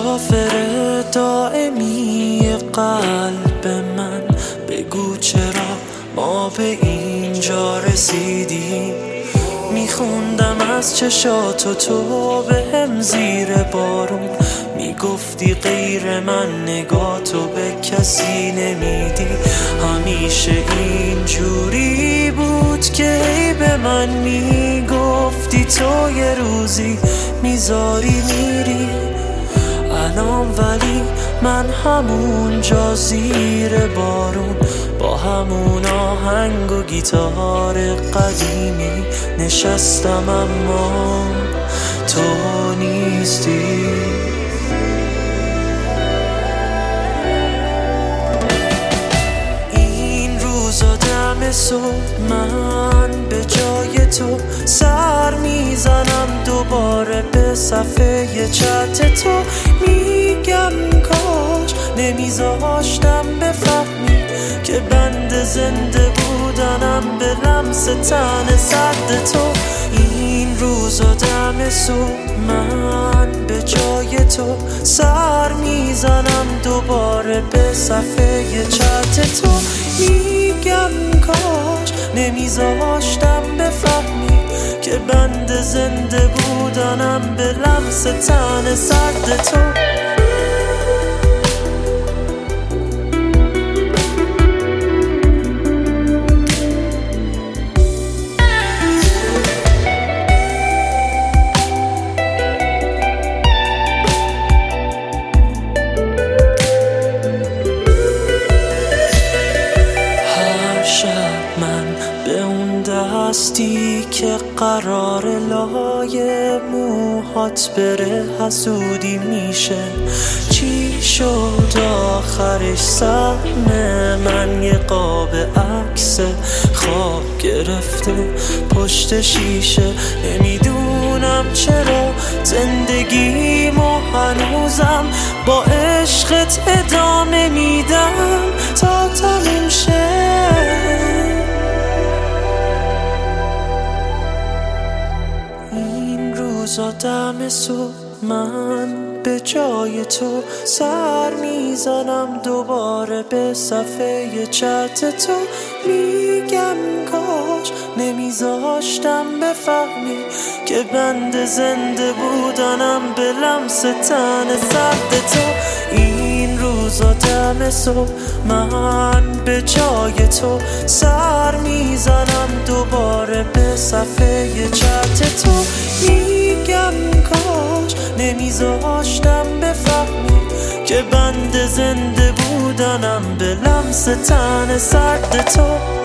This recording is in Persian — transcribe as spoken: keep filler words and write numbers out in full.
مسافر دائمی قلب من، بگو چرا ما به اینجا رسیدیم. میخوندم از چشاتو تو به هم زیر بارون، میگفتی غیر من نگاتو به کسی نمیدی. همیشه اینجوری بود که ای به من میگفتی تو یه روزی میذاری میری. الان ولی من همون جا زیر بارون با همون آهنگ و گیتار قدیمی نشستم، اما تو نیستی. این روزا دم صبح من به جای تو سر میزنم دوباره به صفحه چت تو. میگم کاش نمیذاشتم بفهمی که بند زنده بودنم به لمس تن سرد تو. این روزا دم صبح من به جای تو سر میزنم دوباره به صفحه چت تو. میگم کاش نمیذاشتم بفهمی که بند زنده بودنم به لمس تن سرد تو. دستی که قرار لای موهات بره حسودی میشه. چی شد آخرش؟ سهم من یه قاب عکس خواب گرفته پشت شیشه. نمیدونم چرا زندگیمو هنوزم با عشقت ادامه میدم تا تموم شه. روزا دم صبح من به جای تو سر میزنم دوباره به صفحه چت تو. میگم کاش نمیذاشتم بفهمی که بند زنده بودنم به لمس تن سرد تو. این روزا دم صبح من به جای تو سر میزنم دوباره به صفحه چت تو. میگم کاش نمیذاشتم بفهمی که بند زنده بودنم به لمس تن سرد تو.